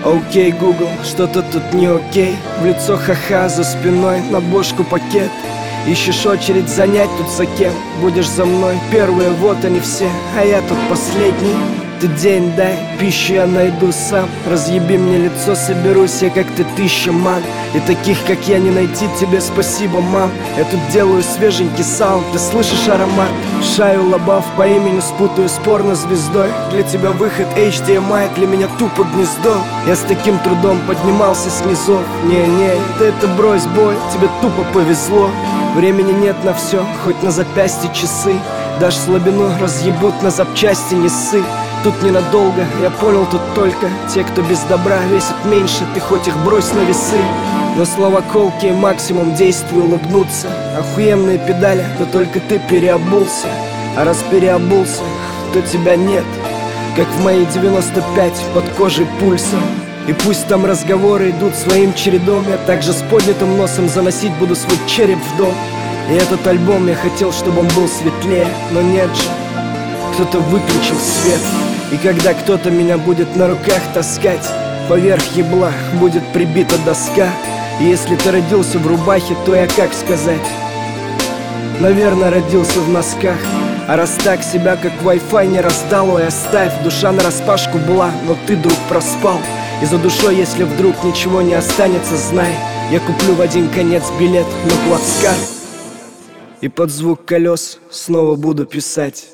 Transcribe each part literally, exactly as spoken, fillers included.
Окей, Google, что-то тут не окей. В лицо ха-ха, за спиной на бошку пакет. Ищешь очередь занять тут за кем? Будешь за мной первые, вот они все, а я тут последний. Ты день дай, пищу я найду сам. Разъеби мне лицо, соберусь я как ты тысяча ман. И таких, как я, не найти тебе, спасибо, мам. Я тут делаю свеженький саунд, ты слышишь аромат? Шаю лабаф по имени спутаю с порно-звездой. Для тебя выход эйч ди эм ай, для меня тупо гнездо. Я с таким трудом поднимался с низов. Не-не, ты это брось, бой, тебе тупо повезло. Времени нет на все, хоть на запястье часы. Дашь слабину, разъебут на запчасти, не ссы. Тут ненадолго, я понял тут только те, кто без добра весит меньше, ты хоть их брось на весы. Но слова колкие, максимум действий улыбнуться. Охуенные педали, да только ты переобулся. А раз переобулся, то тебя нет. Как в мои девяносто пять под кожей пульса. И пусть там разговоры идут своим чередом, я также с поднятым носом заносить буду свой череп в дом. И этот альбом я хотел, чтобы он был светлее, но нет же, кто-то выключил свет. И когда кто-то меня будет на руках таскать, поверх ебла будет прибита доска. И если ты родился в рубахе, то я как сказать? Наверное, родился в носках. А раз так, себя как Wi-Fi не раздал, ой, оставь. Душа нараспашку была, но ты, друг, проспал. И за душой, если вдруг ничего не останется, знай, я куплю в один конец билет на плацкарт. И под звук колес снова буду писать.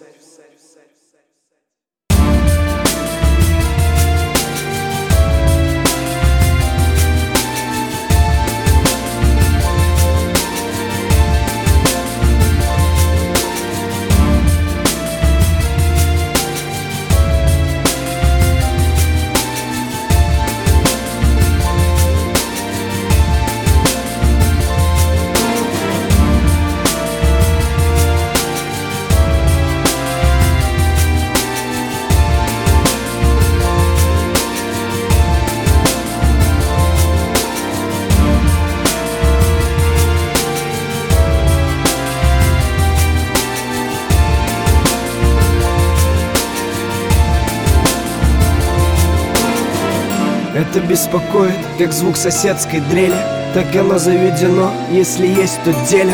Это беспокоит, как звук соседской дрели. Так оно заведено, если есть, то делим.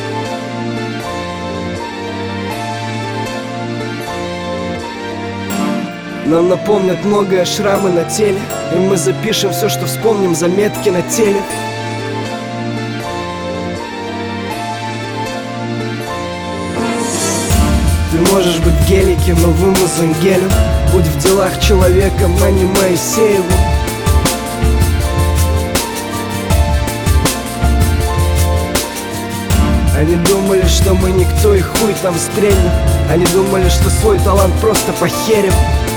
Нам напомнят многое шрамы на теле. И мы запишем все, что вспомним, заметки на теле. Ты можешь быть в гелике, но вымазан гелем. Будь в делах человеком, а не Моисеевым. Они думали, что мы никто и хуй там стрельнем. Они думали, что свой талант просто похерим.